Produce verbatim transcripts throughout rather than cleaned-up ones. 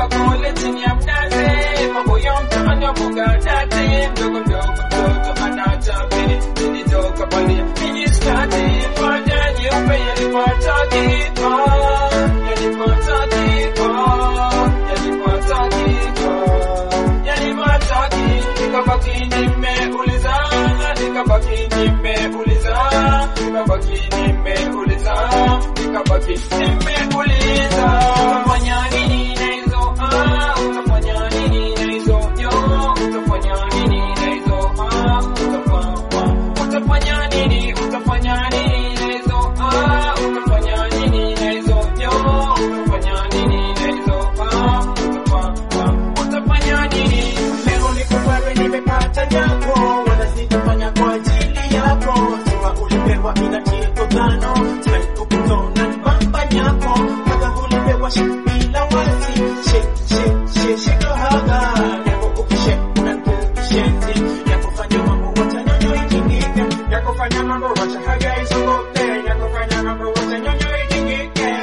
Toka kule chini ya mnazi, mambo ya mtaani mboga dati, mdogo mdogo mtoto anatabiri, nilitoka pale mini skati, fanya nyeupe yalipata kiko, yalipata kiko, yalipata kiko, yalipata kiko, nikabaki nimeuliza, nikabaki nimeuliza, nikabaki nimeuliza, nikabaki nimeuliza, utafanya nini na hizo ah, utafanya nini na hizo yo, utafanya nini na hizo ah, utafanya, utafanya nini, utafanya nini na hizo ah, utafanya nini na hizo yo, utafanya nini na hizo ah, utafanya, utafanya nini. Leo niko wewe nimepata yako, wala sitafanya kwa ajili yako. Sawa ulipewa ina kiko tano, sai ukutona ni bamba yako. Kaka ulipewa shipila wasi, shake shake shake shake haga. Yako ukishe unakukishenti, yako fanya mambo wacha nyonyo ikingike, yako fanya mambo wacha haga isogote, yako fanya mambo wacha nyonyo ikingike.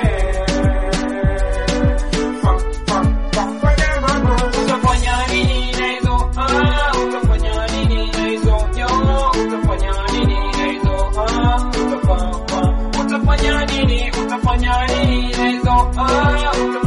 Fuck fuck fuck fanya mambo. Utafanya nini na hizo ah, utafanya nini na hizo yo, utafanya nini na hizo ah, utafanya, utafanya nini, utafanya nini na hizo ah, utafanya